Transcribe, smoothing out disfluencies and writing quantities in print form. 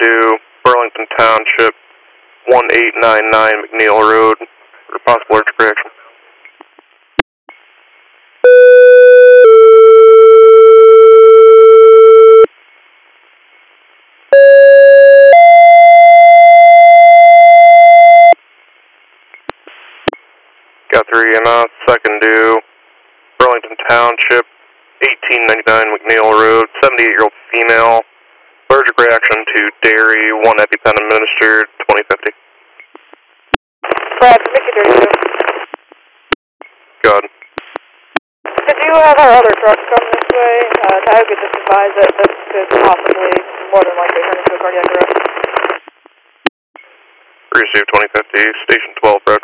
due, Burlington Township, 1899 McNeil Road, for possible allergic reaction. Got 3 EMS, second due, Burlington Township, 1899 McNeil Road, 78-year-old female, allergic reaction to dairy, 1 EpiPen administered, 2050. Brad, Mickey 32. Go ahead. Did you have our other trucks come this way? Tioga just advised that this could possibly, more than likely, turn into a cardiac arrest. Receive 2050, Station 12, Brad.